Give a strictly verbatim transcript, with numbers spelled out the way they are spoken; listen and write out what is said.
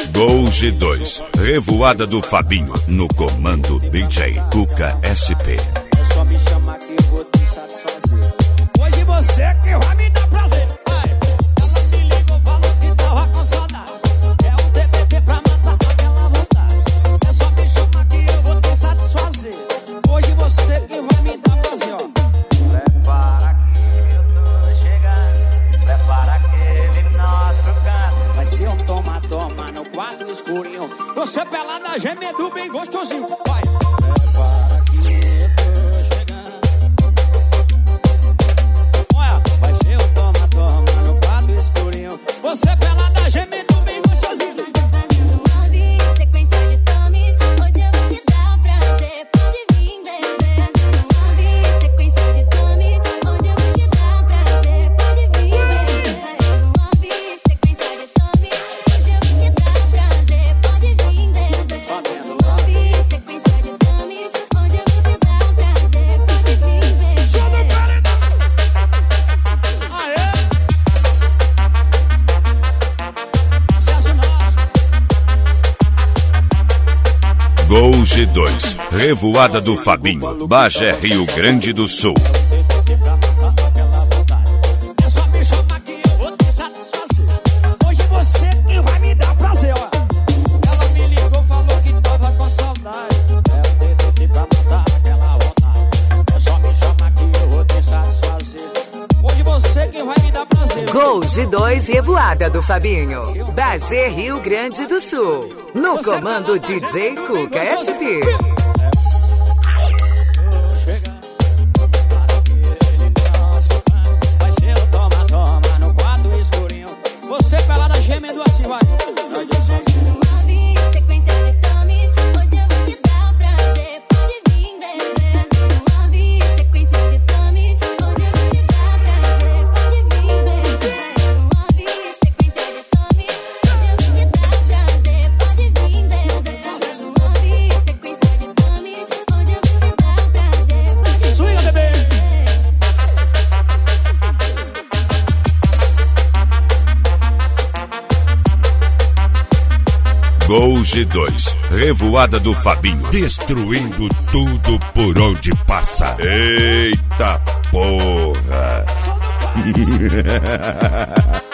Gol G dois, revoada do Fabinho, no comando D J Cuca S P. É só me chamar que eu vou te satisfazer. Hoje você que vai me dar prazer. Ai, ela me ligou, falou que tava com saudade. É um T P P pra matar aquela vontade. É só me chamar que eu vou te satisfazer. Hoje você que vai me dar prazer, ó. Prepara que eu tô chegando. Prepara aquele nosso canto. Vai ser um toma-toma no quarto escurinho. Você pelada gemendo bem gostosinho. Vai. Prepara que eu tô chegando. Olha, vai ser um toma-toma no quarto escurinho. Você pelada gemendo bem gostosinho. Nós dois fazendo love, sequência de tome. Hoje eu vou te dar prazer, pode vir, bebê. Fazendo love, sequência de tome. Hoje eu vou te dar prazer, pode vir, bebê. Fazendo love, sequência de tome. Hoje eu vou te dar prazer, pode vir, bebê. Fazendo love, sequência de tome. Hoje eu vou te dar prazer, pode vir, bebê. Sobe o paredão. Aê! Sucesso nosso. Gol G dois, revoada do Fabinho, Bagé, Rio Grande do Sul. É só me chamar que eu vou te satisfazer. Hoje você que vai me dar prazer, ó. Ela me ligou, falou que tava com saudade. É o dedo que pra matar aquela vontade. É só me chamar que eu vou te satisfazer. Hoje você que vai me dar prazer. Gol G dois, revoada do Fabinho, Bagé, Rio Grande do Sul. No comando D J Cuca S P. Vai ser o toma-toma no quarto escurinho. Você pelada gemendo assim, vai. Nós dois fazendo love, sequência de tome. Hoje eu vou te dar prazer, pode vir, bebê. Fazendo love, sequência de tome. Hoje eu vou te dar prazer, pode vir, bebê. Fazendo love, sequência de tome. Hoje eu vou te dar prazer, pode vir, bebê. Fazendo love, sequência de tome. Hoje eu vou te dar prazer, pode vir. Swinga, bebê. Gol G dois, revoada do Fabinho, destruindo tudo por onde passa. Eita porra! Sobe o pau.